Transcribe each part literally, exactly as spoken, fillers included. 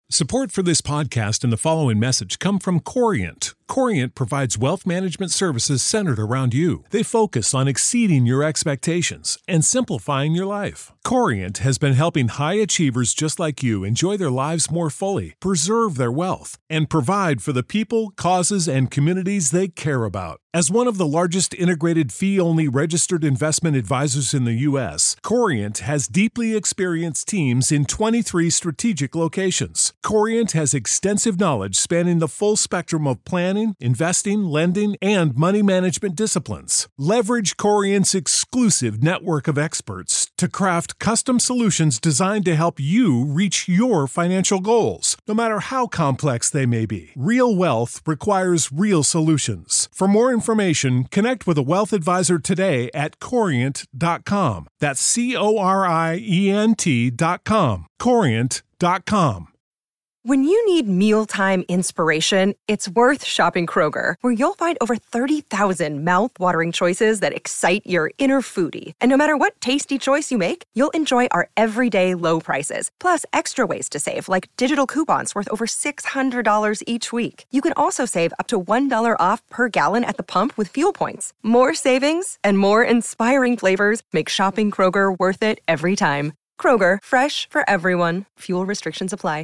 Support for this podcast and the following message come from Corient. Corient provides wealth management services centered around you. They focus on exceeding your expectations and simplifying your life. Corient has been helping high achievers just like you enjoy their lives more fully, preserve their wealth, and provide for the people, causes, and communities they care about. As one of the largest integrated fee-only registered investment advisors in the U S, Corient has deeply experienced teams in twenty-three strategic locations. Corient has extensive knowledge spanning the full spectrum of planning, investing, lending, and money management disciplines. Leverage Corient's exclusive network of experts to craft custom solutions designed to help you reach your financial goals, no matter how complex they may be. Real wealth requires real solutions. For more information, connect with a wealth advisor today at corient dot com. That's C O R I E N T dot com. corient dot com. When you need mealtime inspiration, it's worth shopping Kroger, where you'll find over thirty thousand mouth-watering choices that excite your inner foodie. And no matter what tasty choice you make, you'll enjoy our everyday low prices, plus extra ways to save, like digital coupons worth over six hundred dollars each week. You can also save up to one dollar off per gallon at the pump with fuel points. More savings and more inspiring flavors make shopping Kroger worth it every time. Kroger, fresh for everyone. Fuel restrictions apply.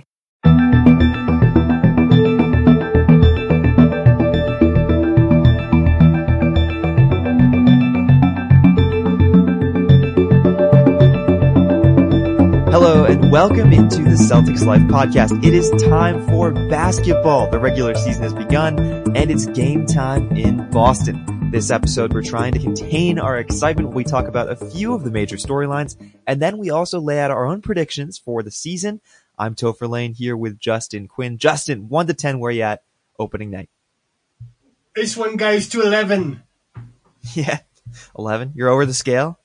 Hello and welcome into the Celtics Life podcast. It is time for basketball. The regular season has begun and it's game time in Boston. This episode, we're trying to contain our excitement when we talk about a few of the major storylines, and then we also lay out our own predictions for the season. I'm Topher Lane here with Justin Quinn. Justin, one to ten, where you at opening night? This one goes to eleven. Yeah, eleven. You're over the scale?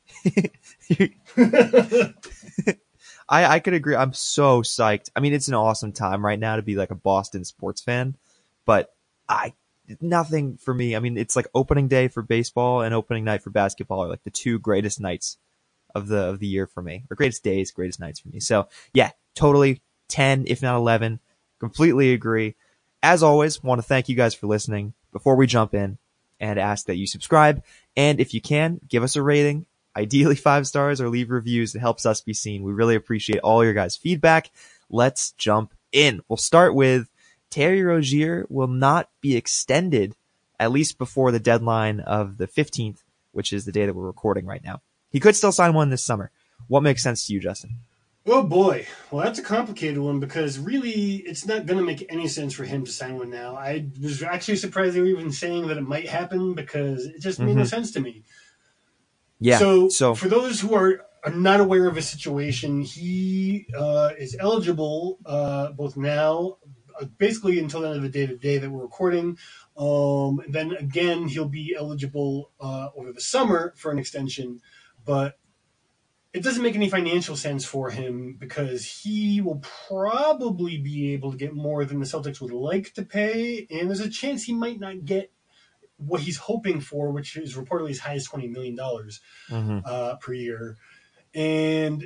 I, I could agree. I'm so psyched. I mean, it's an awesome time right now to be like a Boston sports fan, but I nothing for me. I mean, it's like opening day for baseball and opening night for basketball are like the two greatest nights of the of the year for me, or greatest days, greatest nights for me. So yeah, totally ten, if not eleven. Completely agree. As always, want to thank you guys for listening. Before we jump in, and ask that you subscribe, and if you can, give us a rating. Ideally five stars, or leave reviews. It helps us be seen. We really appreciate all your guys' feedback. Let's jump in. We'll start with Terry Rozier will not be extended, at least before the deadline of the fifteenth, which is the day that we're recording right now. He could still sign one this summer. What makes sense to you, Justin? Oh boy. Well, that's a complicated one because really it's not going to make any sense for him to sign one now. I was actually surprised they were even saying that it might happen because it just made mm-hmm. no sense to me. Yeah. So, so for those who are, are not aware of his situation, he uh, is eligible uh, both now, uh, basically until the end of the day today that we're recording. Um, and then again, he'll be eligible uh, over the summer for an extension, but it doesn't make any financial sense for him because he will probably be able to get more than the Celtics would like to pay, and there's a chance he might not get what he's hoping for, which is reportedly as high as twenty million dollars mm-hmm. uh, per year. And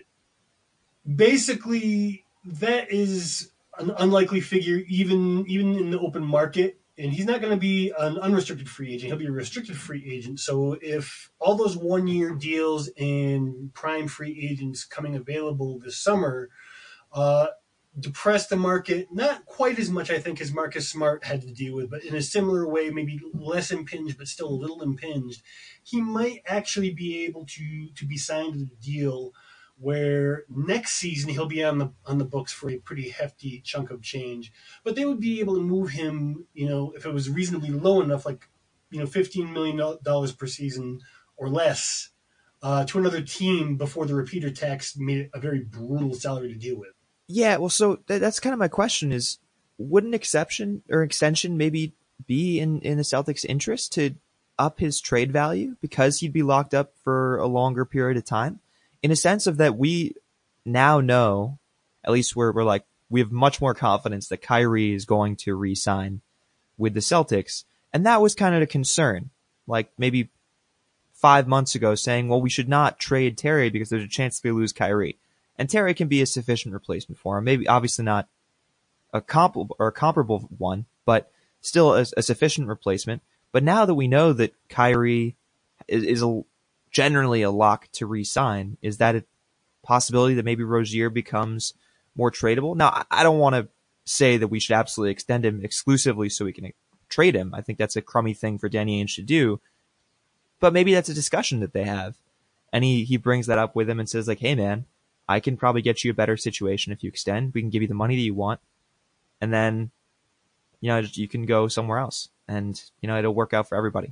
basically that is an unlikely figure, even, even in the open market. And he's not going to be an unrestricted free agent. He'll be a restricted free agent. So if all those one year deals and prime free agents coming available this summer, uh, depress the market, not quite as much, I think, as Marcus Smart had to deal with, but in a similar way, maybe less impinged, but still a little impinged, he might actually be able to to be signed to the deal where next season he'll be on the on the books for a pretty hefty chunk of change. But they would be able to move him, you know, if it was reasonably low enough, like, you know, fifteen million dollars per season or less, uh, to another team before the repeater tax made it a very brutal salary to deal with. Yeah, well, so th- that's kind of my question is, would an exception or extension maybe be in, in the Celtics' interest to up his trade value because he'd be locked up for a longer period of time? In a sense of that we now know, at least we're, we're like, we have much more confidence that Kyrie is going to re-sign with the Celtics. And that was kind of a concern. Like maybe five months ago saying, well, we should not trade Terry because there's a chance we lose Kyrie. And Terry can be a sufficient replacement for him. Maybe obviously not a comparable or a comparable one, but still a, a sufficient replacement. But now that we know that Kyrie is, is a, generally a lock to re-sign, is that a possibility that maybe Rozier becomes more tradable? Now, I don't want to say that we should absolutely extend him exclusively so we can trade him. I think that's a crummy thing for Danny Ainge to do. But maybe that's a discussion that they have. And he, he brings that up with him and says, like, hey, man, I can probably get you a better situation if you extend. We can give you the money that you want. And then, you know, you can go somewhere else. And, you know, it'll work out for everybody.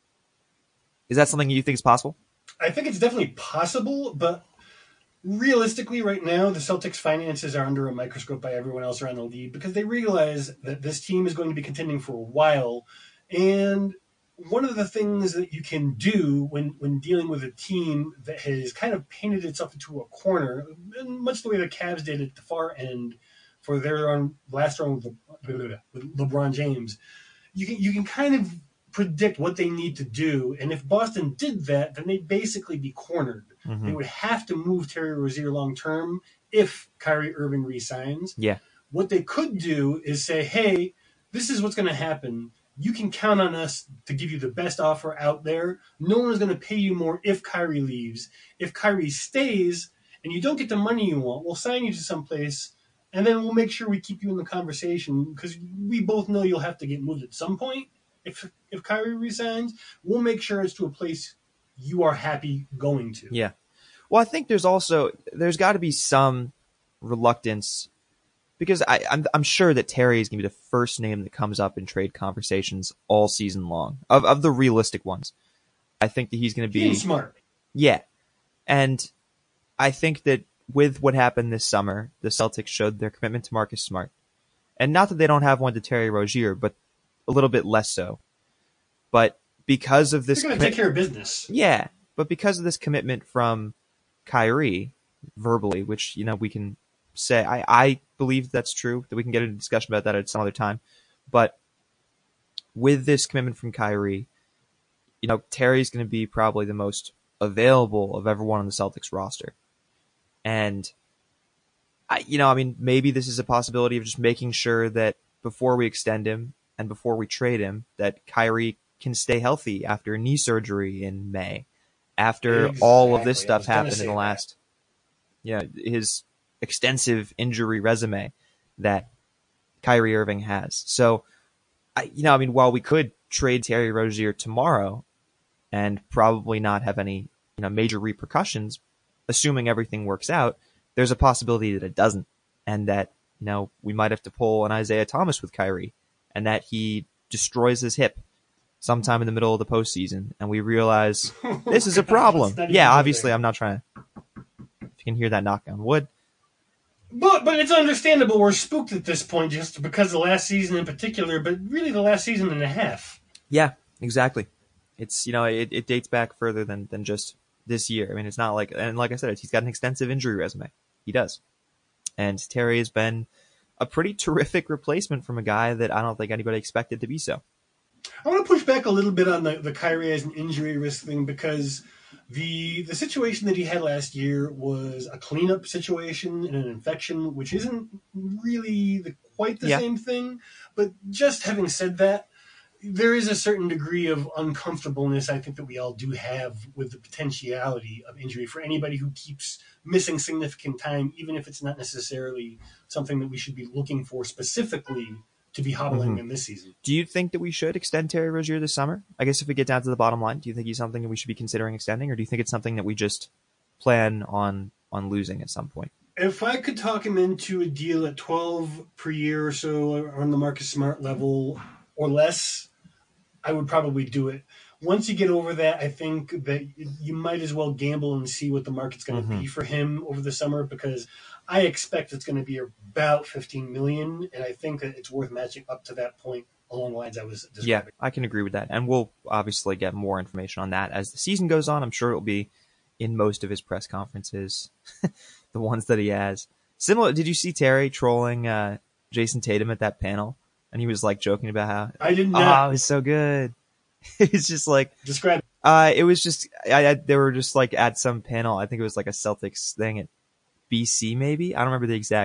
Is that something you think is possible? I think it's definitely possible, but realistically right now, the Celtics' finances are under a microscope by everyone else around the league because they realize that this team is going to be contending for a while. And one of the things that you can do when, when dealing with a team that has kind of painted itself into a corner, much the way the Cavs did at the far end for their own last round with, Le, with LeBron James, you can you can kind of predict what they need to do. And if Boston did that, then they'd basically be cornered. Mm-hmm. They would have to move Terry Rozier long term if Kyrie Irving resigns. Yeah. What they could do is say, hey, this is what's going to happen. You can count on us to give you the best offer out there. No one's going to pay you more if Kyrie leaves. If Kyrie stays and you don't get the money you want, we'll sign you to someplace, and then we'll make sure we keep you in the conversation because we both know you'll have to get moved at some point. If if Kyrie resigns, we'll make sure it's to a place you are happy going to. Yeah. Well, I think there's also there's got to be some reluctance. Because I, I'm I'm sure that Terry is going to be the first name that comes up in trade conversations all season long of of the realistic ones. I think that he's going to be He's smart. Yeah, and I think that with what happened this summer, the Celtics showed their commitment to Marcus Smart, and not that they don't have one to Terry Rozier, but a little bit less so. But because of this, they're going to commi- take care of business. Yeah, but because of this commitment from Kyrie verbally, which you know we can. say I, I believe that's true, that we can get into a discussion about that at some other time. But with this commitment from Kyrie, you know, Terry's going to be probably the most available of everyone on the Celtics roster. And, I, you know, I mean, maybe this is a possibility of just making sure that before we extend him and before we trade him, that Kyrie can stay healthy after knee surgery in May, after exactly. all of this stuff happened in the last, yeah, you know, his extensive injury resume that Kyrie Irving has. So, I, you know, I mean, while we could trade Terry Rozier tomorrow and probably not have any, you know, major repercussions, assuming everything works out, there's a possibility that it doesn't, and that, you know, we might have to pull an Isaiah Thomas with Kyrie, and that he destroys his hip sometime in the middle of the postseason, and we realize this is a problem. Yeah, obviously, I'm not trying to. If you can hear that knock on wood. But but it's understandable we're spooked at this point just because of the last season in particular, but really the last season and a half. Yeah, exactly. It's, you know, it, it dates back further than, than just this year. I mean, it's not like, and like I said, he's got an extensive injury resume. He does. And Terry has been a pretty terrific replacement from a guy that I don't think anybody expected to be so. I want to push back a little bit on the, the Kyrie as an injury risk thing because The the situation that he had last year was a cleanup situation and an infection, which isn't really the, quite the yeah. same thing. But just having said that, there is a certain degree of uncomfortableness I think that we all do have with the potentiality of injury for anybody who keeps missing significant time, even if it's not necessarily something that we should be looking for specifically to be hobbling mm-hmm. in this season. Do you think that we should extend Terry Rozier this summer? I guess if we get down to the bottom line, do you think he's something that we should be considering extending, or do you think it's something that we just plan on on losing at some point? If I could talk him into a deal at twelve per year or so on the Marcus Smart level or less, I would probably do it. Once you get over that, I think that you might as well gamble and see what the market's going to mm-hmm. be for him over the summer, because I expect it's going to be about fifteen million dollars, and I think that it's worth matching up to that point along the lines I was describing. Yeah, I can agree with that. And we'll obviously get more information on that as the season goes on. I'm sure it'll be in most of his press conferences, the ones that he has. Similar, did you see Terry trolling uh, Jason Tatum at that panel? And he was like joking about how I didn't know. Oh, it was so good. It's just like describe. Uh, it was just I, I they were just like at some panel. I think it was like a Celtics thing at B C maybe. I don't remember the exact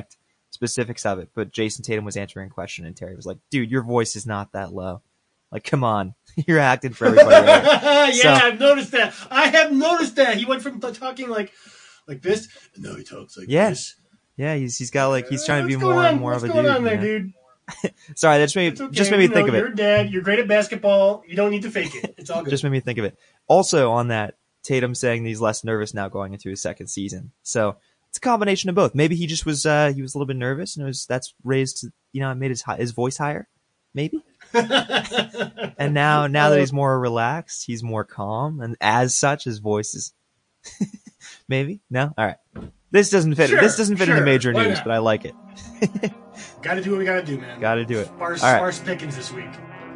specifics of it, but Jason Tatum was answering a question, and Terry was like, "Dude, your voice is not that low. Like, come on, you're acting for everybody." Right? yeah, So, I've noticed that. I have noticed that. He went from talking like like this, and now he talks like yeah, this. yeah, he's he's got like he's trying to be What's more going on? and more What's of a going dude. on there, you know? dude? Sorry, that just made It's okay. just made me You know, think of it. You're a dad. You're great at basketball. You don't need to fake it. It's all good. Just made me think of it. Also, on that, Tatum saying that he's less nervous now going into his second season. So it's a combination of both. Maybe he just was uh, he was a little bit nervous, and it was that's raised you know it made his his voice higher. Maybe. And now now that he's more relaxed, he's more calm, and as such, his voice is maybe no. All right, this doesn't fit. Sure, this doesn't fit sure. in the major Why news, not? but I like it. Got to do what we got to do, man. Got to do it. Sparse, All right. sparse pickings this week.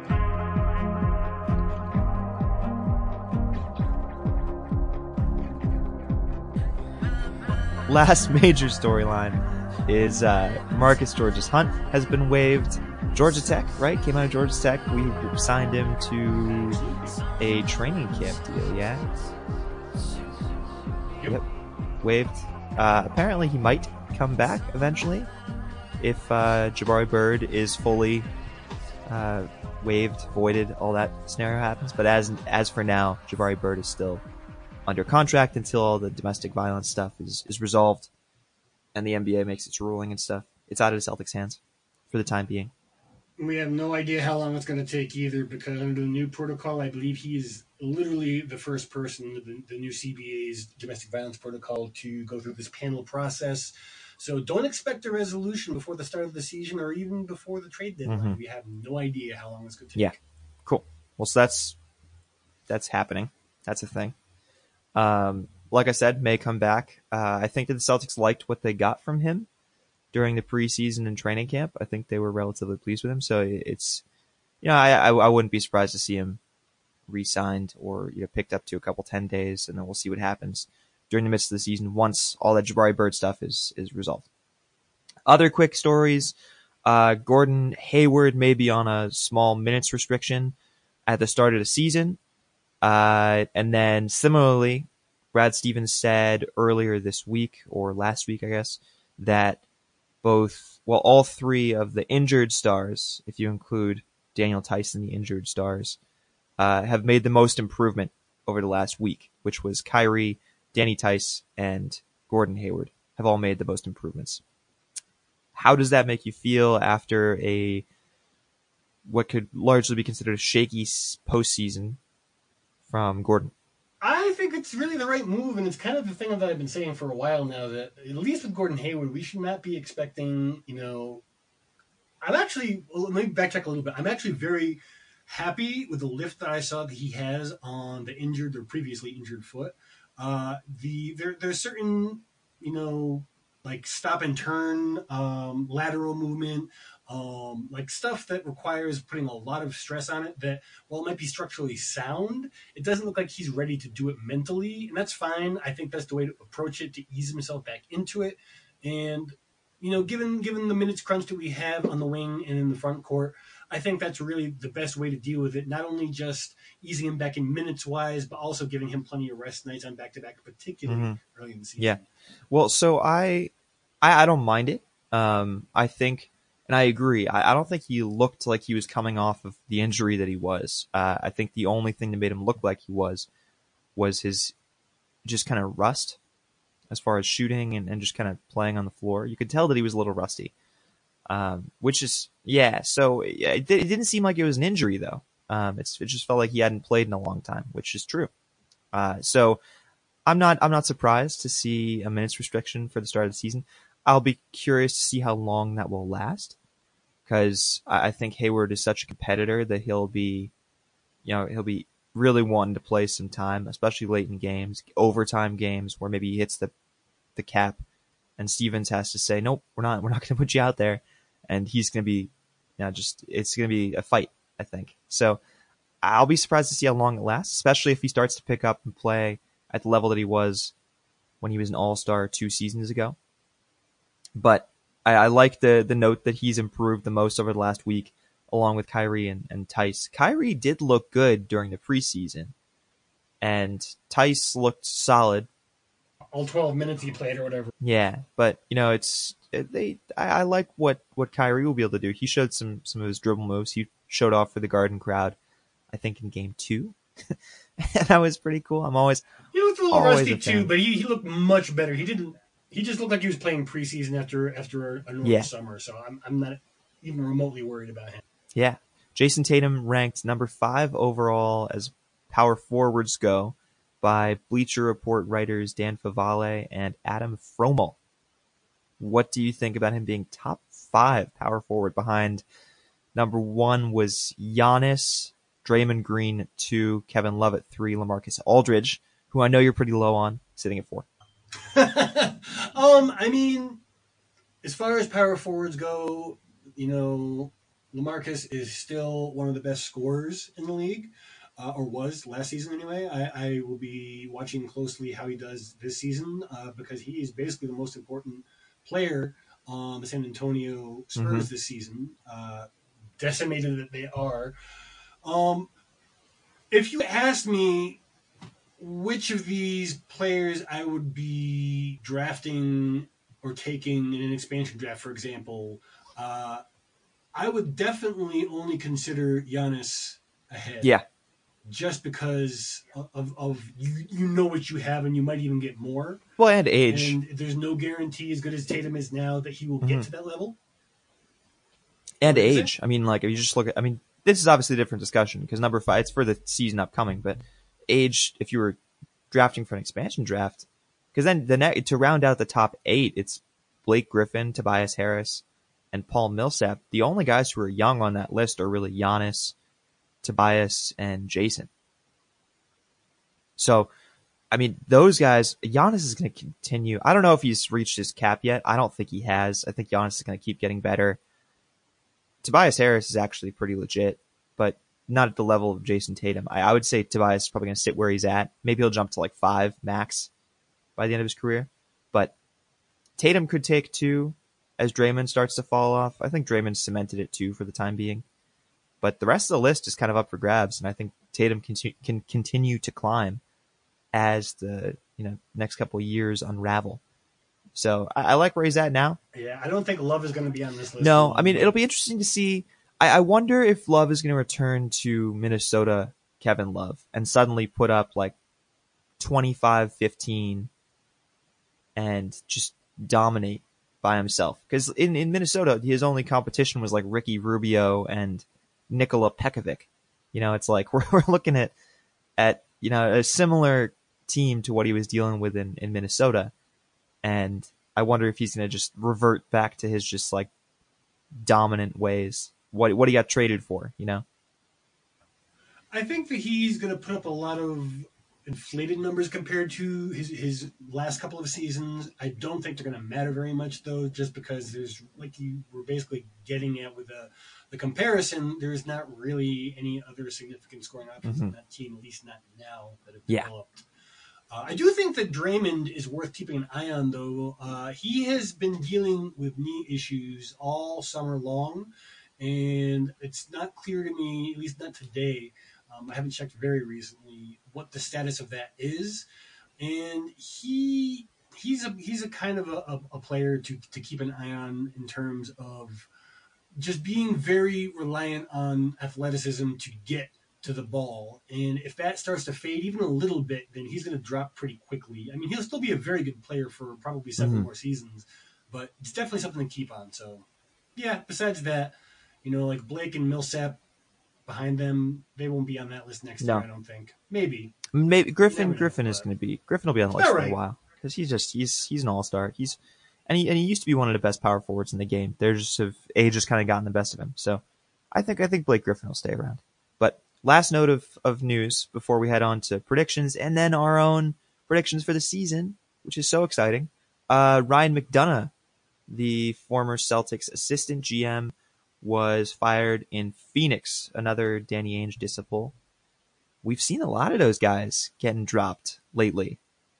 Last major storyline is uh, Marcus Georges Hunt has been waived. Georgia Tech, right? Came out of Georgia Tech. We signed him to a training camp deal, yeah? Yep. Yep. Waived. Uh, apparently he might come back eventually if uh, Jabari Bird is fully uh, waived, voided, all that scenario happens. But as as for now, Jabari Bird is still under contract until all the domestic violence stuff is, is resolved and the N B A makes its ruling and stuff. It's out of the Celtics' hands for the time being. We have no idea how long it's going to take either, because under the new protocol, I believe he is literally the first person, the, the new C B A's domestic violence protocol, to go through this panel process. So don't expect a resolution before the start of the season or even before the trade deadline. Mm-hmm. We have no idea how long it's going to take. Yeah. Cool. Well, so that's that's happening. That's a thing. Um, like I said, may come back. Uh, I think that the Celtics liked what they got from him during the preseason and training camp. I think they were relatively pleased with him. So it's, you know, I, I, I wouldn't be surprised to see him re-signed or, you know, picked up to a couple ten days, and then we'll see what happens during the midst of the season once all that Jabari Bird stuff is, is resolved. Other quick stories. Uh, Gordon Hayward may be on a small minutes restriction at the start of the season. Uh, and then similarly, Brad Stevens said earlier this week, or last week, I guess, that both, well, all three of the injured stars, if you include Daniel Tyson, the injured stars, uh, have made the most improvement over the last week, which was Kyrie, Danny Tice, and Gordon Hayward have all made the most improvements. How does that make you feel after a, what could largely be considered a shaky postseason from Gordon? I think it's really the right move, and it's kind of the thing that I've been saying for a while now, that at least with Gordon Hayward, we should not be expecting, you know, I'm actually, well, let me backtrack a little bit. I'm actually very happy with the lift that I saw that he has on the injured or previously injured foot. Uh, the there there's certain, you know, like stop and turn, um, lateral movement, um, like stuff that requires putting a lot of stress on it that, while it might be structurally sound, it doesn't look like he's ready to do it mentally. And that's fine. I think that's the way to approach it, to ease himself back into it. And, you know, given given the minutes crunch that we have on the wing and in the front court, I think that's really the best way to deal with it. Not only just easing him back in minutes wise, but also giving him plenty of rest nights on back to back, particularly mm-hmm. early in the season. Yeah. Well, so I, I, I don't mind it. Um, I think, and I agree. I, I don't think he looked like he was coming off of the injury that he was. Uh, I think the only thing that made him look like he was, was his just kind of rust as far as shooting and, and just kind of playing on the floor. You could tell that he was a little rusty. Um, which is, yeah, so yeah, it, it didn't seem like it was an injury though. Um, it's, it just felt like he hadn't played in a long time, which is true. Uh, so I'm not, I'm not surprised to see a minutes restriction for the start of the season. I'll be curious to see how long that will last, because I, I think Hayward is such a competitor that he'll be, you know, he'll be really wanting to play some time, especially late in games, overtime games where maybe he hits the, the cap and Stevens has to say, nope, we're not, we're not going to put you out there. And he's going to be, you know, just, it's going to be a fight, I think. So I'll be surprised to see how long it lasts, especially if he starts to pick up and play at the level that he was when he was an all-star two seasons ago. But I, I like the, the note that he's improved the most over the last week, along with Kyrie and, and Tice. Kyrie did look good during the preseason, and Tice looked solid. All twelve minutes he played or whatever. Yeah, but, you know, it's they I, I like what, what Kyrie will be able to do. He showed some some of his dribble moves. He showed off for the Garden crowd, I think in game two. And that was pretty cool. I'm always He looked a little always rusty a too, fan. but he, he looked much better. He didn't. He just looked like he was playing preseason after after a normal Yeah. summer. So I'm I'm not even remotely worried about him. Yeah. Jason Tatum ranked number five overall as power forwards go by Bleacher Report writers Dan Favale and Adam Fromel. What do you think about him being top five power forward? Behind number one was Giannis, Draymond Green two, Kevin Love at three, LaMarcus Aldridge, who I know you're pretty low on, sitting at four. um, I mean, as far as power forwards go, you know, LaMarcus is still one of the best scorers in the league, uh, or was last season anyway. I, I will be watching closely how he does this season uh, because he is basically the most important player on the San Antonio Spurs Mm-hmm. this season, uh, decimated that they are. Um, if you asked me which of these players I would be drafting or taking in an expansion draft, for example, uh, I would definitely only consider Giannis ahead. Yeah. Just because of, of you, you know what you have and you might even get more. Well, and age. And there's no guarantee, as good as Tatum is now, that he will get Mhm. to that level. And What is age. I mean, like, if you just look at, I mean, this is obviously a different discussion because number five, it's for the season upcoming, but age, if you were drafting for an expansion draft, because then the ne- to round out the top eight, it's Blake Griffin, Tobias Harris, and Paul Millsap. The only guys who are young on that list are really Giannis, Tobias, and Jason. So, I mean, those guys, Giannis is going to continue. I don't know if he's reached his cap yet. I don't think he has. I think Giannis is going to keep getting better. Tobias Harris is actually pretty legit, but not at the level of Jason Tatum. I, I would say Tobias is probably going to sit where he's at. Maybe he'll jump to like five max by the end of his career. But Tatum could take two as Draymond starts to fall off. I think Draymond cemented it two for the time being. But the rest of the list is kind of up for grabs, and I think Tatum can, can continue to climb as the you know next couple of years unravel. So I, I like where he's at now. Yeah, I don't think Love is going to be on this list. No, I mean, it'll be interesting to see. I, I wonder if Love is going to return to Minnesota, Kevin Love, and suddenly put up like twenty-five fifteen and just dominate by himself. Because in, in Minnesota, his only competition was like Ricky Rubio and Nikola Pekovic. You know, it's like we're, we're looking at, at, you know, a similar team to what he was dealing with in, in Minnesota. And I wonder if he's going to just revert back to his just like dominant ways. What what he got traded for, you know? I think that he's going to put up a lot of inflated numbers compared to his his last couple of seasons. I don't think they're going to matter very much, though, just because there's, like you were basically getting at with the, the comparison, there's not really any other significant scoring options Mhm. on that team, at least not now that have Yeah. developed. Uh, I do think that Draymond is worth keeping an eye on, though. Uh, he has been dealing with knee issues all summer long, and it's not clear to me, at least not today, um, I haven't checked very recently, what the status of that is. And he he's a he's a kind of a, a player to, to keep an eye on in terms of just being very reliant on athleticism to get to the ball. And if that starts to fade even a little bit, then he's going to drop pretty quickly. I mean, he'll still be a very good player for probably several Mhm. more seasons, but it's definitely something to keep on. So, yeah, besides that, you know, like Blake and Millsap behind them, they won't be on that list next No. year, I don't think. Maybe. Maybe Griffin Never know, Griffin is but- going to be Griffin will be on the list All for right. a while because he's just he's he's an all star. He's and he and he used to be one of the best power forwards in the game. They're just have age has kind of gotten the best of him. So I think I think Blake Griffin will stay around. But last note of, of news before we head on to predictions and then our own predictions for the season, which is so exciting. Uh, Ryan McDonough, the former Celtics assistant G M, was fired in Phoenix, another Danny Ainge disciple. We've seen a lot of those guys getting dropped lately.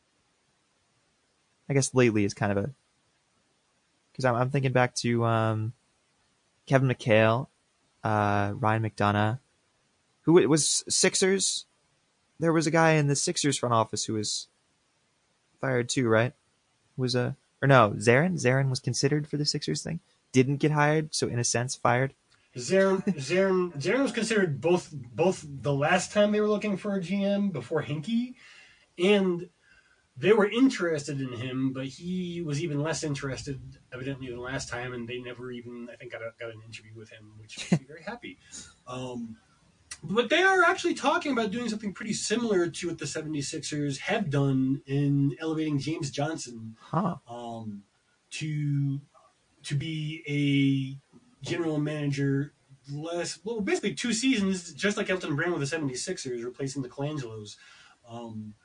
I guess lately is kind of a... Because I'm, I'm thinking back to um, Kevin McHale, uh, Ryan McDonough, who it was Sixers. There was a guy in the Sixers front office who was fired too, right? Was a or no, Zarin. Zarin was considered for the Sixers thing. Didn't get hired, so in a sense, fired. Zarin, Zarin, Zarin was considered both both the last time they were looking for a G M before Hinkie, and they were interested in him, but he was even less interested, evidently, than last time, and they never even, I think, got, a, got an interview with him, which makes me very happy. Um, but they are actually talking about doing something pretty similar to what the seventy-sixers have done in elevating James Johnson Huh. um, to to be a general manager less, well, basically two seasons, just like Elton Brand with the seventy-sixers, replacing the Colangelos. Um,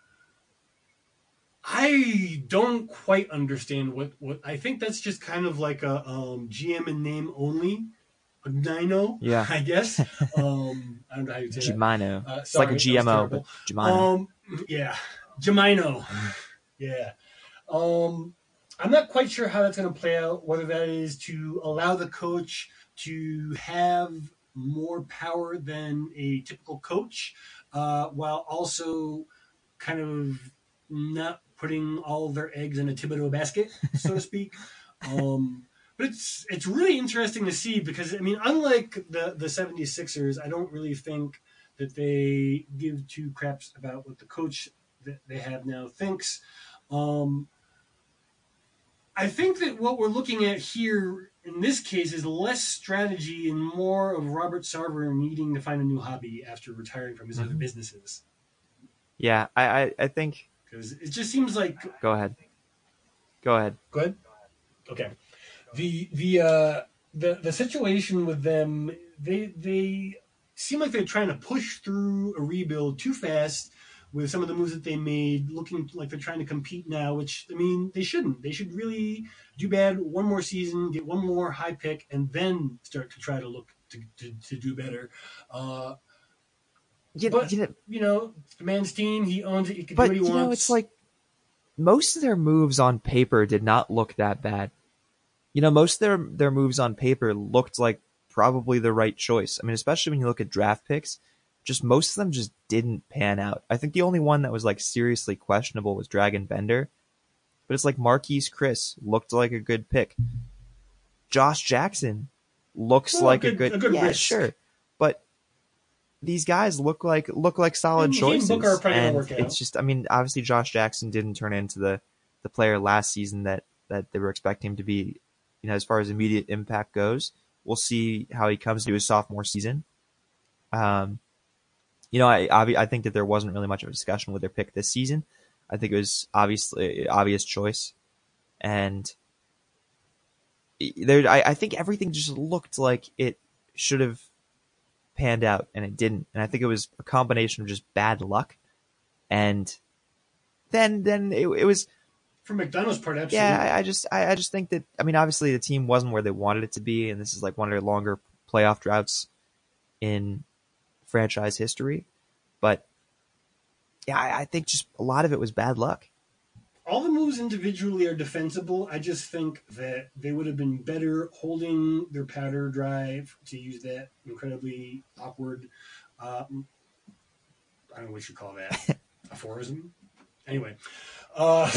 I don't quite understand what, what I think that's just kind of like a um, G M in name only. A Nino, Yeah. I guess. Um, I don't know how you say that. Gimino. Uh, It's like a sorry, G that was M O, terrible. but Gimino. Um, yeah, Gemino. Yeah. Um, I'm not quite sure how that's going to play out, whether that is to allow the coach to have more power than a typical coach, uh, while also kind of not putting all of their eggs in a Thibodeau basket, so to speak. Um, but it's it's really interesting to see because, I mean, unlike the, the seventy-sixers, I don't really think that they give two craps about what the coach that they have now thinks. Um, I think that what we're looking at here in this case is less strategy and more of Robert Sarver needing to find a new hobby after retiring from his mm-hmm. other businesses. Yeah, I, I, I think... Because it just seems like... Go ahead. Go ahead. Go ahead? Okay. The the uh, the the situation with them, they they seem like they're trying to push through a rebuild too fast with some of the moves that they made, looking like they're trying to compete now, which, I mean, they shouldn't. They should really do bad one more season, get one more high pick, and then start to try to look to, to, to do better. Uh, yeah, but, you know, you know, the man's team, he owns it, he can but, do what he you wants. know, it's like most of their moves on paper did not look that bad. You know, most of their, their moves on paper looked like probably the right choice. I mean, especially when you look at draft picks, just most of them just didn't pan out. I think the only one that was like seriously questionable was Dragon Bender, but it's like Marquise Chris looked like a good pick. Josh Jackson looks well, like a good, a good, a good yeah, risk. sure, but these guys look like look like solid and choices. And Booker are and work out. It's just, I mean, obviously Josh Jackson didn't turn into the the player last season that that they were expecting him to be. You know, as far as immediate impact goes, we'll see how he comes to his sophomore season. Um, you know, I I think that there wasn't really much of a discussion with their pick this season. I think it was obviously obvious choice, and there I, I think everything just looked like it should have panned out, and it didn't. And I think it was a combination of just bad luck, and then then it, it was. For McDonough's part, absolutely. Yeah, I, I just I, I just think that, I mean, obviously the team wasn't where they wanted it to be, and this is like one of their longer playoff droughts in franchise history. But yeah, I, I think just a lot of it was bad luck. All the moves individually are defensible. I just think that they would have been better holding their powder dry, to use that incredibly awkward, uh, I don't know what you call that, aphorism? Anyway. Uh,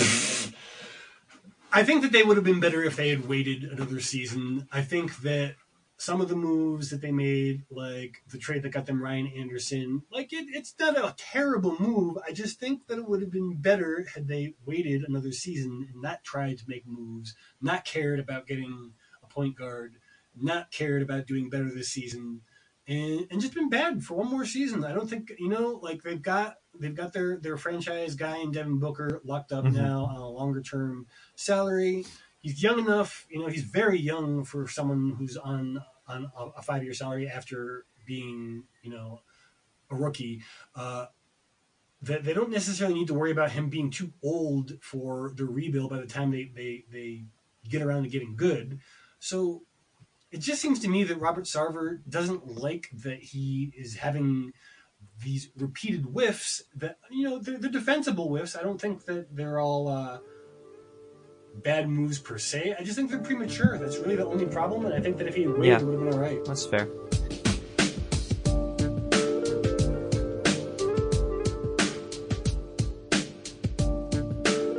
I think that they would have been better if they had waited another season. I think that some of the moves that they made, like the trade that got them Ryan Anderson, like it, it's not a terrible move. I just think that it would have been better had they waited another season and not tried to make moves, not cared about getting a point guard, not cared about doing better this season, and and just been bad for one more season. I don't think, you know, like they've got they've got their, their franchise guy in Devin Booker locked up mm-hmm. now on a longer term salary. He's young enough, you know, he's very young for someone who's on on a, a five year salary after being, you know, a rookie. Uh, that they don't necessarily need to worry about him being too old for the rebuild by the time they, they, they get around to getting good. So it just seems to me that Robert Sarver doesn't like that he is having these repeated whiffs that, you know, they're, they're defensible whiffs. I don't think that they're all uh, bad moves per se. I just think they're premature. That's really the only problem. And I think that if he had waited, yeah, it would have been all right. That's fair.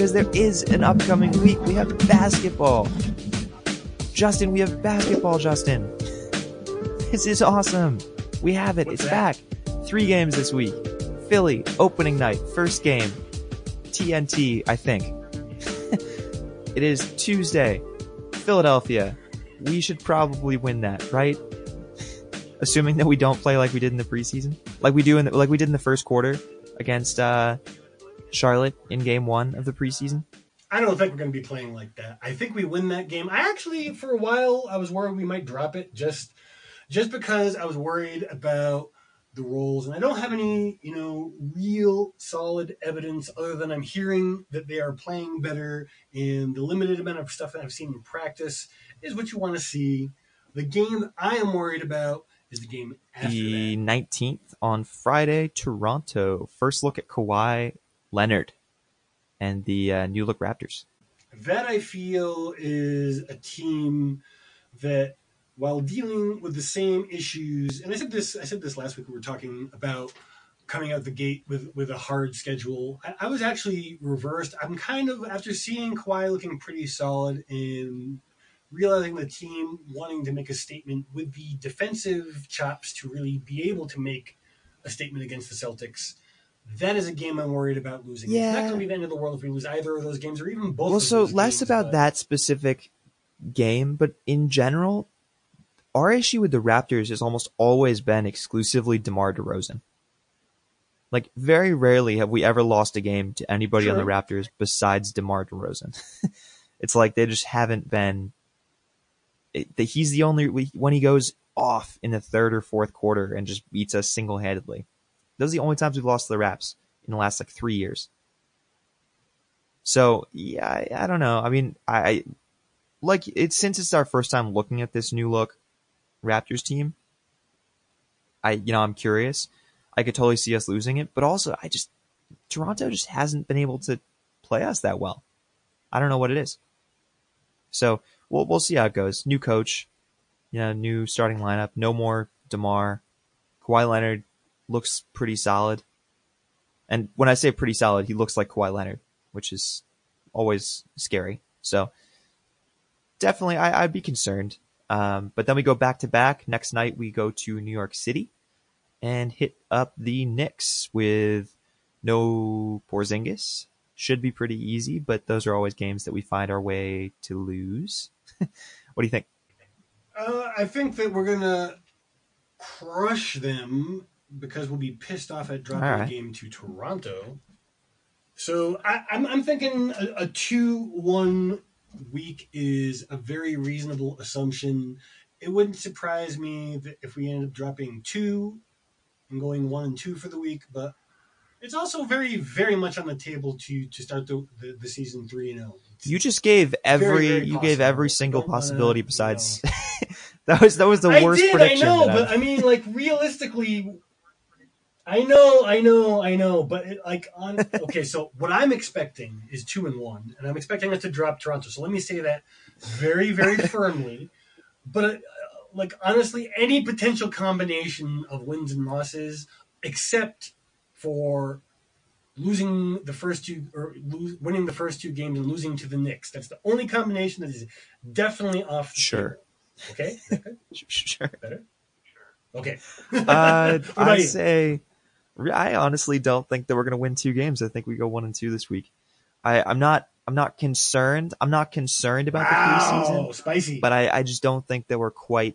because there is an upcoming week. We have basketball. Justin, we have basketball, Justin. This is awesome. We have it. What's it's that? back. Three games this week. Philly, opening night, first game. T N T, I think. It is Tuesday. Philadelphia. We should probably win that, right? Assuming that we don't play like we did in the preseason, like we do in the, like we did in the first quarter against uh, Charlotte in game one of the preseason. I don't think we're going to be playing like that. I think we win that game. I actually, for a while, I was worried we might drop it just, just because I was worried about the roles, and I don't have any, you know, real solid evidence other than I'm hearing that they are playing better, and the limited amount of stuff that I've seen in practice is what you want to see. The game that I am worried about is the game after The that. nineteenth on Friday, Toronto. First look at Kawhi Leonard and the uh, new look Raptors. That I feel is a team that, while dealing with the same issues, and I said this, I said this last week. We were talking about coming out the gate with, with a hard schedule. I, I was actually reversed. I'm kind of, after seeing Kawhi looking pretty solid and realizing the team wanting to make a statement with the defensive chops to really be able to make a statement against the Celtics. That is a game I'm worried about losing. Yeah. It's not going to be the end of the world if we lose either of those games or even both Well, of so those less games, about but- that specific game, but in general, our issue with the Raptors has almost always been exclusively DeMar DeRozan. Like, very rarely have we ever lost a game to anybody on the Sure. Raptors besides DeMar DeRozan. It's like they just haven't been... It, that he's the only... When he goes off in the third or fourth quarter and just beats us single-handedly. Those are the only times we've lost to the Raps in the last, like, three years. So, yeah, I, I don't know. I mean, I... I like, it's since it's our first time looking at this new look Raptors team, I, you know, I'm curious. I could totally see us losing it, but also I just, Toronto just hasn't been able to play us that well. I don't know what it is. So we'll, we'll see how it goes. New coach, you know, new starting lineup, no more DeMar. Kawhi Leonard looks pretty solid. And when I say pretty solid, he looks like Kawhi Leonard, which is always scary. So definitely I, I'd be concerned. Um, but then we go back to back. Next night we go to New York City and hit up the Knicks with no Porzingis. Should be pretty easy, but those are always games that we find our way to lose. What do you think? Uh, I think that we're gonna crush them because we'll be pissed off at dropping All a right. game to Toronto. So I, I'm, I'm thinking a, a two one week is a very reasonable assumption. It wouldn't surprise me that if we end up dropping two and going one and two for the week, but it's also very, very much on the table to to start the the, the season three and zero. You just gave every Very, very you gave possible. every single Don't wanna, possibility you besides that was that was the I worst did, prediction. I know, that but I've- I mean, like realistically, I know, I know, I know, but it, like on okay. So what I'm expecting is two and one, and I'm expecting us to drop Toronto. So let me say that very, very firmly. But uh, like honestly, any potential combination of wins and losses, except for losing the first two or lose, winning the first two games and losing to the Knicks, that's the only combination that is definitely off the Sure. table. Okay, Sure. better. Okay. Uh, What about I you? say, I honestly don't think that we're going to win two games. I think we go one and two this week. I, I'm not, I'm not concerned. I'm not concerned about the Wow, preseason, spicy. but I, I just don't think that we're quite.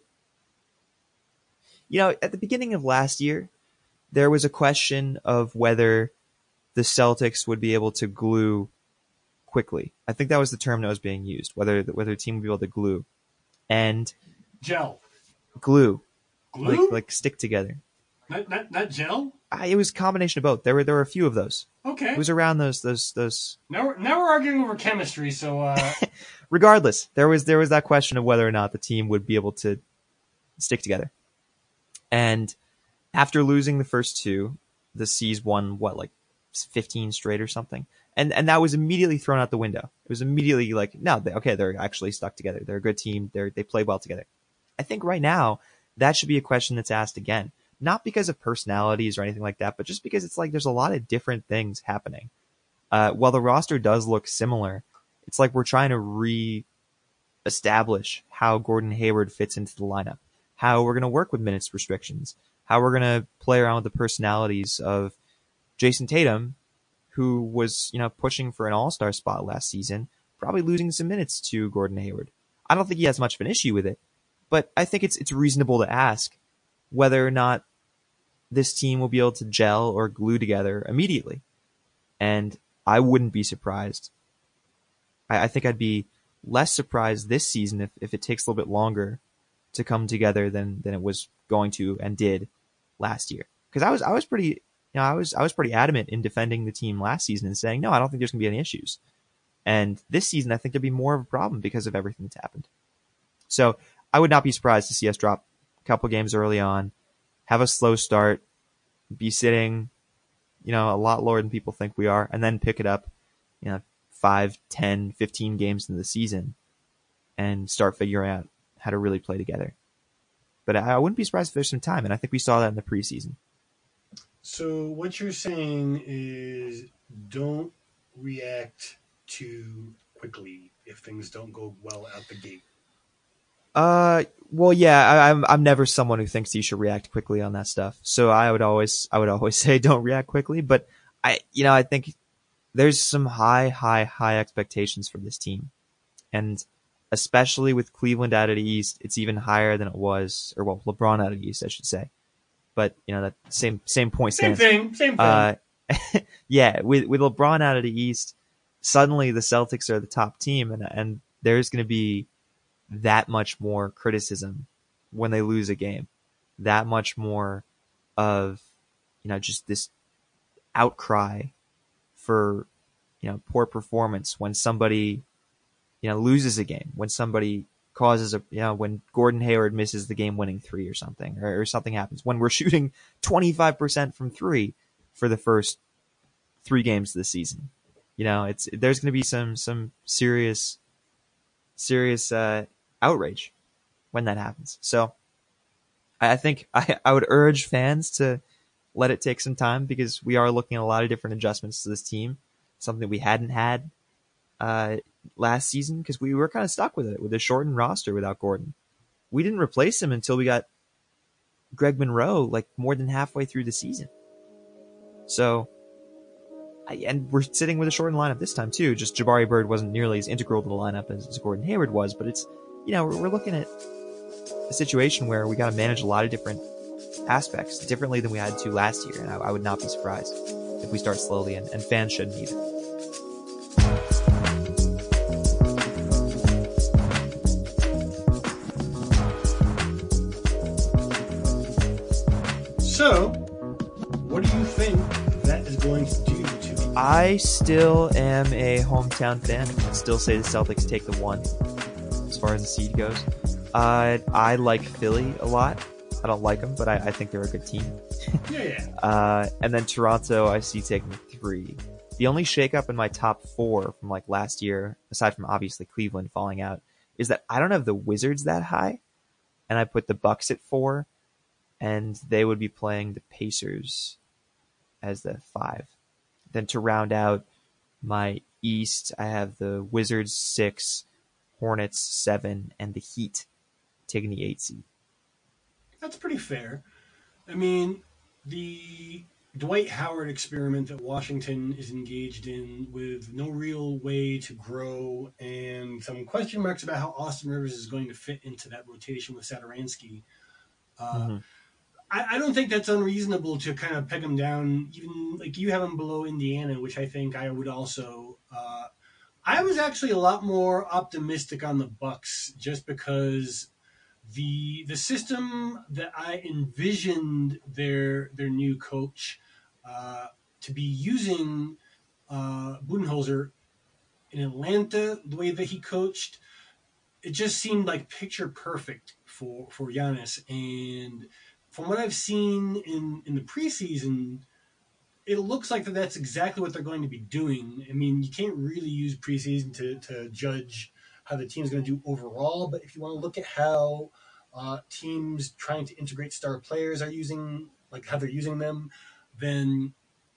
You know, at the beginning of last year, there was a question of whether the Celtics would be able to glue quickly. I think that was the term that was being used. Whether whether a team would be able to glue, and Gel. glue, Glue? like like stick together. Not, not, not gel? I, it was a combination of both. There were there were a few of those. Okay. It was around those those those. Now we're, now we're arguing over chemistry, so uh, Regardless, there was there was that question of whether or not the team would be able to stick together. And after losing the first two, the C's won what, like fifteen straight or something, and and that was immediately thrown out the window. It was immediately like, no, they, okay, they're actually stuck together. They're a good team. They they play well together. I think right now that should be a question that's asked again. Not because of personalities or anything like that, but just because it's like there's a lot of different things happening. Uh, while the roster does look similar, it's like we're trying to re-establish how Gordon Hayward fits into the lineup, how we're going to work with minutes restrictions, how we're going to play around with the personalities of Jason Tatum, who was, you know, pushing for an all-star spot last season, probably losing some minutes to Gordon Hayward. I don't think he has much of an issue with it, but I think it's it's reasonable to ask whether or not this team will be able to gel or glue together immediately. And I wouldn't be surprised. I, I think I'd be less surprised this season if, if it takes a little bit longer to come together than, than it was going to and did last year. Because I was I was pretty you know I was I was pretty adamant in defending the team last season and saying, no, I don't think there's gonna be any issues. And this season I think there'd be more of a problem because of everything that's happened. So I would not be surprised to see us drop a couple games early on, have a slow start, be sitting, you know, a lot lower than people think we are, and then pick it up, you know, five, ten, fifteen games into the season and start figuring out how to really play together. But I wouldn't be surprised if there's some time, and I think we saw that in the preseason. So what you're saying is don't react too quickly if things don't go well out the gate. Uh, well, yeah, I, I'm I'm never someone who thinks you should react quickly on that stuff. So I would always I would always say don't react quickly. But I, you know, I think there's some high, high, high expectations for this team, and especially with Cleveland out of the East, it's even higher than it was, or well, LeBron out of the East, I should say. But you know, that same same point Same stands. thing, same thing. Uh, yeah, with with LeBron out of the East, suddenly the Celtics are the top team, and and there's going to be that much more criticism when they lose a game, that much more of, you know, just this outcry for, you know, poor performance when somebody, you know, loses a game, when somebody causes a, you know, when Gordon Hayward misses the game winning three or something, or, or something happens when we're shooting twenty-five percent from three for the first three games of the season. You know, it's, there's going to be some, some serious, serious, uh, outrage when that happens. So I think I, I would urge fans to let it take some time, because we are looking at a lot of different adjustments to this team, something we hadn't had uh, last season because we were kind of stuck with it, with a shortened roster without Gordon. We didn't replace him until we got Greg Monroe like more than halfway through the season. So, I, and we're sitting with a shortened lineup this time too. Just Jabari Bird wasn't nearly as integral to the lineup as, as Gordon Hayward was, but it's, you know, we're, we're looking at a situation where we got to manage a lot of different aspects differently than we had to last year. And I, I would not be surprised if we start slowly, and, and fans shouldn't either. So, what do you think that is going to do to the... I still am a hometown fan. I still say the Celtics take the one as far as the seed goes. Uh, I like Philly a lot. I don't like them, but I, I think they're a good team. Yeah, yeah. Uh, and then Toronto, I see taking three. The only shakeup in my top four from like last year, aside from obviously Cleveland falling out, is that I don't have the Wizards that high, and I put the Bucks at four, and they would be playing the Pacers as the five. Then to round out my East, I have the Wizards six, Hornets seven, and the Heat taking the eight seed. That's pretty fair. I mean, the Dwight Howard experiment that Washington is engaged in with no real way to grow and some question marks about how Austin Rivers is going to fit into that rotation with Satoransky. Uh, mm-hmm. I, I don't think that's unreasonable to kind of peg him down. Even like you have him below Indiana, which I think I would also. Uh, I was actually a lot more optimistic on the Bucks just because the the system that I envisioned their their new coach uh, to be using uh, Budenholzer in Atlanta, the way that he coached, it just seemed like picture perfect for for Giannis. And from what I've seen in in the preseason, it looks like that that's exactly what they're going to be doing. I mean, you can't really use preseason to to judge how the team's going to do overall, but if you want to look at how uh, teams trying to integrate star players are using, like how they're using them, then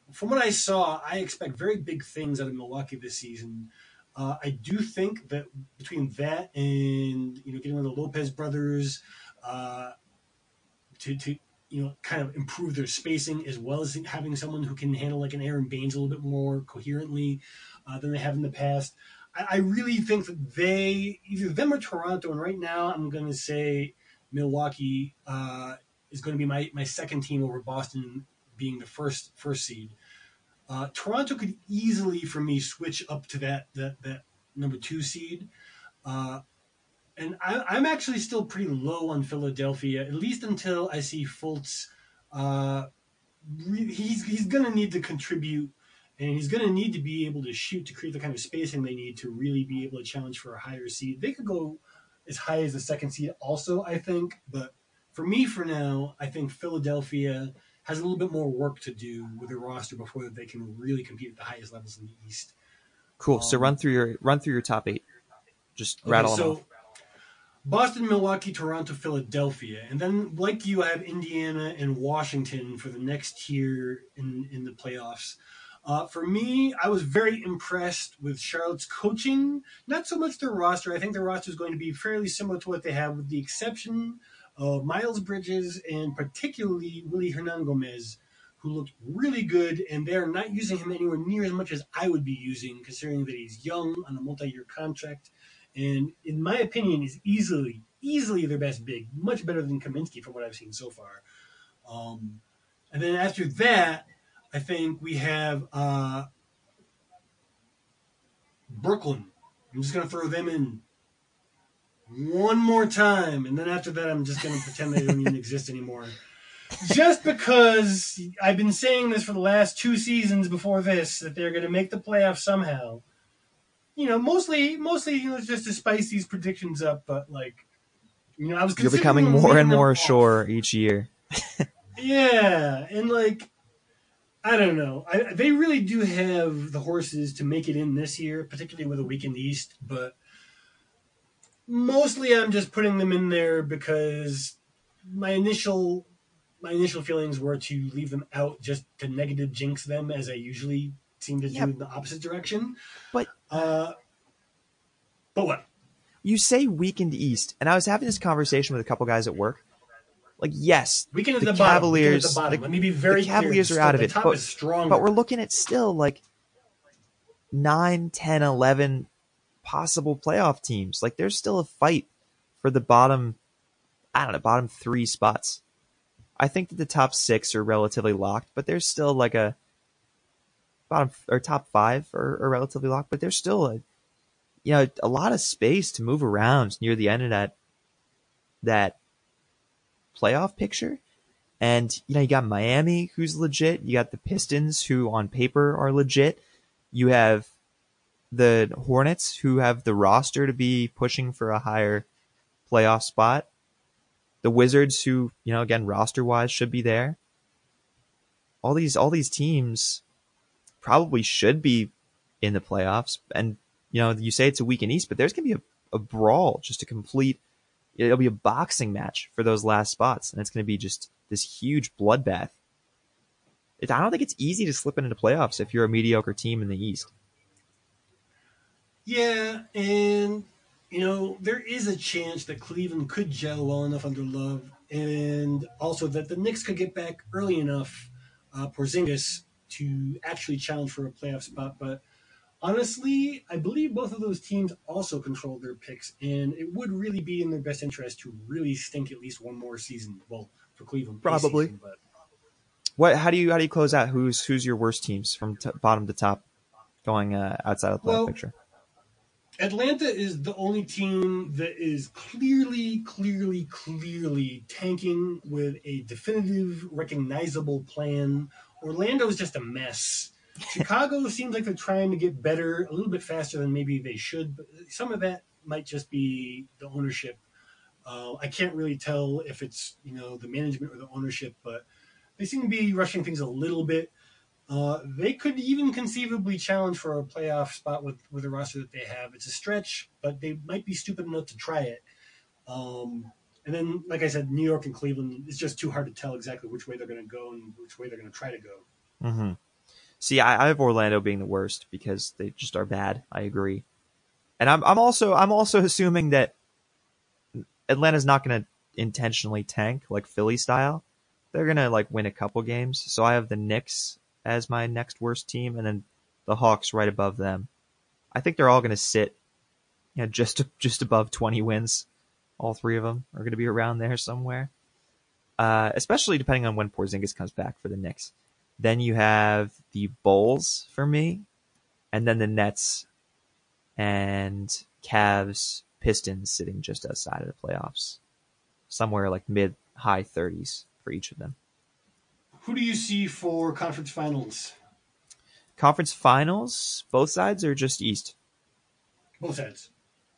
from what I saw, I expect very big things out of Milwaukee this season. Uh, I do think that between that and you know getting one of the Lopez brothers uh, to to you know kind of improve their spacing as well as having someone who can handle like an Aaron Baines a little bit more coherently uh, than they have in the past. I, I really think that they either them or Toronto. And right now, I'm going to say Milwaukee uh, is going to be my, my second team over Boston being the first first seed. Uh, Toronto could easily, for me, switch up to that that, that number two seed. Uh, and I, I'm actually still pretty low on Philadelphia, at least until I see Fultz. Uh, re- he's he's going to need to contribute, and he's going to need to be able to shoot to create the kind of spacing they need to really be able to challenge for a higher seed. They could go as high as the second seed also, I think. But for me, for now, I think Philadelphia has a little bit more work to do with their roster before they can really compete at the highest levels in the East. Cool. Um, so run through your run through your top eight. Just okay, rattle them so off. Boston, Milwaukee, Toronto, Philadelphia, and then like you, I have Indiana and Washington for the next tier in in the playoffs. Uh, for me, I was very impressed with Charlotte's coaching. Not so much their roster. I think their roster is going to be fairly similar to what they have, with the exception of Miles Bridges and particularly Willie Hernan Gomez, who looked really good, and they're not using him anywhere near as much as I would be using, considering that he's young on a multi-year contract, and in my opinion, is easily, easily their best big, much better than Kaminsky from what I've seen so far. Um, and then after that, I think we have uh, Brooklyn. I'm just going to throw them in one more time, and then after that, I'm just going to pretend they don't even exist anymore. Just because I've been saying this for the last two seasons before this, that they're going to make the playoffs somehow. You know, mostly, mostly, you know, just to spice these predictions up. But like, you know, I was You're considering becoming more and leaving more them off. sure each year. Yeah, and like, I don't know. I, they really do have the horses to make it in this year, particularly with a weakened East. But mostly, I'm just putting them in there because my initial my initial feelings were to leave them out just to negative jinx them, as I usually seem to do Yep. in the opposite direction. But Uh, but what? you say weakened East, and I was having this conversation with a couple guys at work. Like, yes, Weekend at the the, bottom. Cavaliers, Weekend at the bottom. the- Let me be very the Cavaliers clear. are out of the it, top but- is stronger. but we're looking at still like nine, ten, eleven possible playoff teams. Like, there's still a fight for the bottom, I don't know, bottom three spots. I think that the top six are relatively locked, but there's still like a bottom or top five are, are relatively locked, but there's still a, you know, a lot of space to move around near the end of that, that playoff picture. And, you know, you got Miami, who's legit. You got the Pistons, who on paper are legit. You have the Hornets, who have the roster to be pushing for a higher playoff spot. The Wizards, who, you know, again, roster-wise should be there. All these, all these teams probably should be in the playoffs. And, you know, you say it's a week in East, but there's going to be a, a brawl, just a complete, it'll be a boxing match for those last spots. And it's going to be just this huge bloodbath. It, I don't think it's easy to slip into the playoffs if you're a mediocre team in the East. Yeah, and you know, there is a chance that Cleveland could gel well enough under Love, and also that the Knicks could get back early enough, uh, Porzingis, to actually challenge for a playoff spot. But honestly, I believe both of those teams also control their picks, and it would really be in their best interest to really stink at least one more season. Well, for Cleveland, Probably. season, but What? How do you how do you close out? Who's who's your worst teams from t- bottom to top, going uh, outside of the playoff Well, picture? Atlanta is the only team that is clearly, clearly, clearly tanking with a definitive, recognizable plan. Orlando is just a mess. Chicago seems like they're trying to get better a little bit faster than maybe they should, but some of that might just be the ownership. Uh, I can't really tell if it's, you know, the management or the ownership, but they seem to be rushing things a little bit. Uh, they could even conceivably challenge for a playoff spot with, with the roster that they have. It's a stretch, but they might be stupid enough to try it. Um, and then, like I said, New York and Cleveland, it's just too hard to tell exactly which way they're going to go and which way they're going to try to go. Mm-hmm. See, I, I have Orlando being the worst because they just are bad. I agree, and I'm I'm also I'm also assuming that Atlanta's not going to intentionally tank like Philly style. They're going to like win a couple games. So I have the Knicks as my next worst team, and then the Hawks right above them. I think they're all going to sit, you know, just just above twenty wins. All three of them are going to be around there somewhere. Uh, especially depending on when Porzingis comes back for the Knicks. Then you have the Bulls for me, and then the Nets and Cavs, Pistons sitting just outside of the playoffs, somewhere like mid high thirties for each of them. Who do you see for conference finals? Conference finals, both sides or just East? Both sides.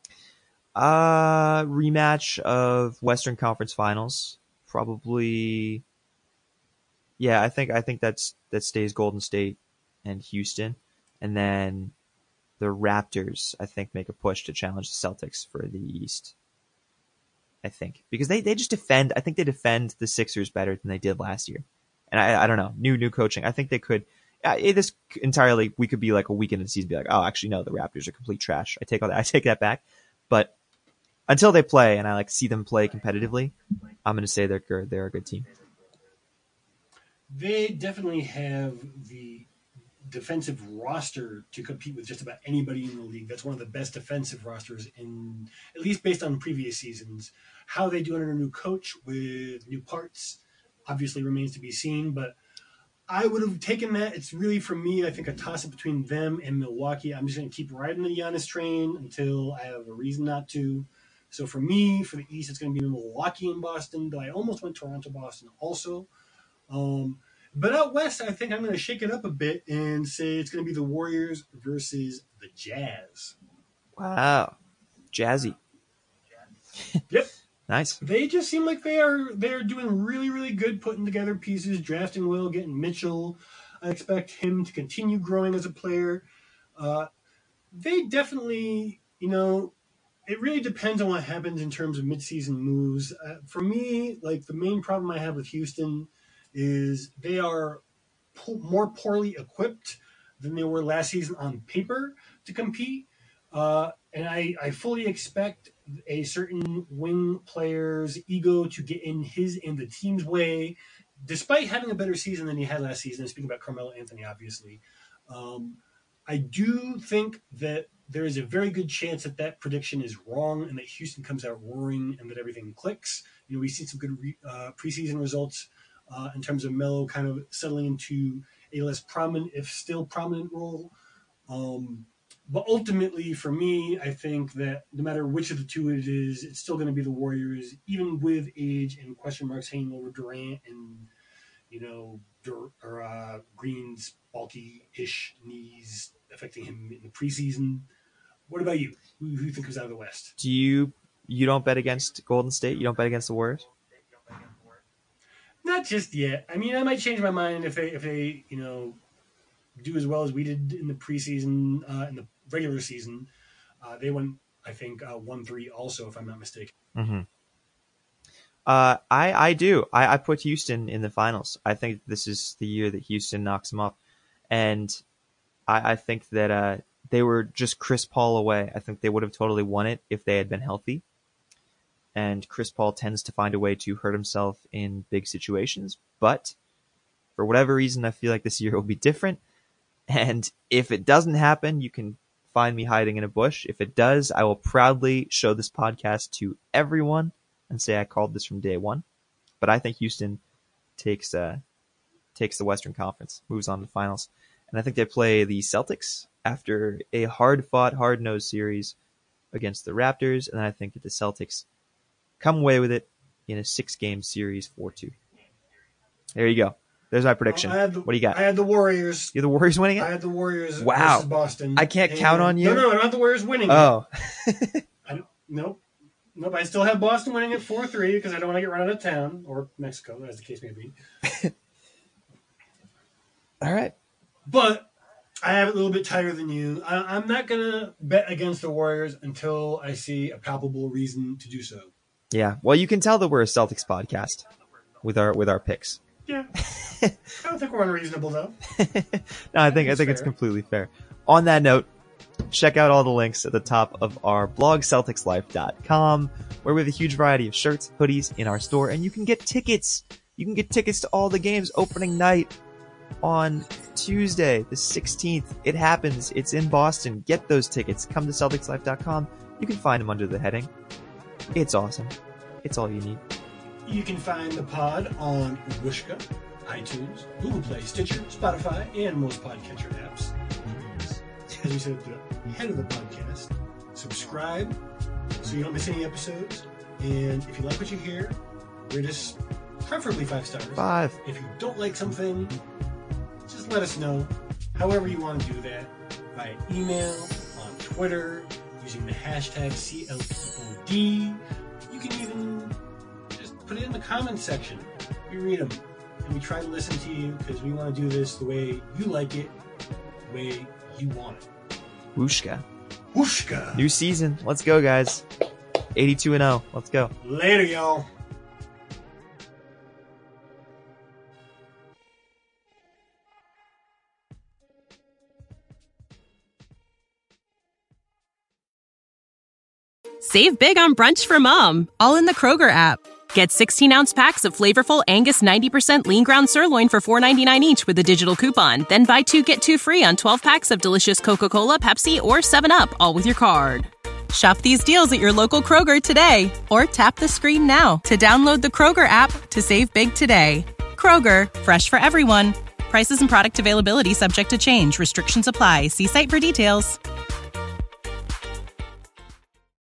Uh, rematch of Western Conference Finals, probably. Yeah, I think I think that's that stays Golden State and Houston, and then the Raptors I think make a push to challenge the Celtics for the East. I think because they, they just defend. I think they defend the Sixers better than they did last year, and I I don't know new new coaching. I think they could. Uh, this entirely we could be like a week into the season, be like, oh, actually no, the Raptors are complete trash. I take all that. I take that back, but until they play and I like see them play competitively, I'm going to say they're good. They're a good team. They definitely have the defensive roster to compete with just about anybody in the league. That's one of the best defensive rosters in, at least based on previous seasons. How they do under a new coach with new parts obviously remains to be seen, but I would have taken that. It's really, for me, I think a toss-up between them and Milwaukee. I'm just going to keep riding the Giannis train until I have a reason not to. So for me, for the East, it's going to be Milwaukee and Boston, though I almost went Toronto-Boston also. Um, but out West, I think I'm going to shake it up a bit and say it's going to be the Warriors versus the Jazz. Wow. Jazzy. Yep. Nice. They just seem like they are they're doing really, really good putting together pieces, drafting well, getting Mitchell. I expect him to continue growing as a player. Uh, they definitely, you know, it really depends on what happens in terms of midseason moves. Uh, for me, like the main problem I have with Houston is they are po- more poorly equipped than they were last season on paper to compete. Uh, and I, I fully expect a certain wing player's ego to get in his and the team's way, despite having a better season than he had last season. Speaking about Carmelo Anthony, obviously. Um, I do think that there is a very good chance that that prediction is wrong and that Houston comes out roaring and that everything clicks. You know, we've seen some good re, uh, preseason results uh, in terms of Melo kind of settling into a less prominent, if still prominent role. Um, but ultimately, for me, I think that no matter which of the two it is, it's still going to be the Warriors, even with age and question marks hanging over Durant and, you know, Dur- or uh, Green's bulky-ish knees affecting him in the preseason. What about you? Who, who do you think comes out of the West? Do you you don't bet against Golden State? You don't bet against the Warriors? Not just yet. I mean, I might change my mind if they if they you know do as well as we did in the preseason, uh, in the regular season. Uh, they went, I think, uh, one three also, if I'm not mistaken. Mm-hmm. Uh, I I do. I, I put Houston in the finals. I think this is the year that Houston knocks them off, and I, I think that uh, they were just Chris Paul away. I think they would have totally won it if they had been healthy. And Chris Paul tends to find a way to hurt himself in big situations. But for whatever reason, I feel like this year will be different. And if it doesn't happen, you can find me hiding in a bush. If it does, I will proudly show this podcast to everyone and say I called this from day one. But I think Houston takes uh, takes the Western Conference, moves on to the finals. And I think they play the Celtics after a hard-fought, hard-nosed series against the Raptors. And I think that the Celtics come away with it in a six-game series, four two. There you go. There's my prediction. Uh, the, what do you got? I had the Warriors. You have the Warriors winning it? I had the Warriors wow. versus Boston. I can't and, count on you? No, no, I don't have the Warriors winning oh. it. I don't, nope. Nope, I still have Boston winning it four three because I don't want to get run out of town, or Mexico, as the case may be. All right. But I have it a little bit tighter than you. I, I'm not going to bet against the Warriors until I see a palpable reason to do so. Yeah. Well, you can tell that we're a Celtics podcast with our with our picks. Yeah. I don't think we're unreasonable, though. No, I think I think it's completely fair. On that note, check out all the links at the top of our blog, Celtics Life dot com, where we have a huge variety of shirts, hoodies in our store, and you can get tickets. You can get tickets to all the games opening night on Tuesday, the sixteenth. It happens. It's in Boston. Get those tickets. Come to Celtics Life dot com. You can find them under the heading. It's awesome. It's all you need. You can find the pod on Wooshka, iTunes, Google Play, Stitcher, Spotify, and most podcatcher apps. As we said at the head of the podcast, subscribe so you don't miss any episodes. And if you like what you hear, rate us preferably five stars. Five. If you don't like something, just let us know. However you want to do that, via email, on Twitter, using the hashtag C L P O D. You can even just put it in the comments section. We read them, and we try to listen to you because we want to do this the way you like it, the way you want it. Wooshka. Wooshka. New season. Let's go, guys. eighty-two and oh. Let's go. Later, y'all. Save big on brunch for mom, all in the Kroger app. Get sixteen-ounce packs of flavorful Angus ninety percent lean ground sirloin for four ninety-nine each with a digital coupon. Then buy two, get two free on twelve packs of delicious Coca-Cola, Pepsi, or seven up, all with your card. Shop these deals at your local Kroger today, or tap the screen now to download the Kroger app to save big today. Kroger, fresh for everyone. Prices and product availability subject to change. Restrictions apply. See site for details.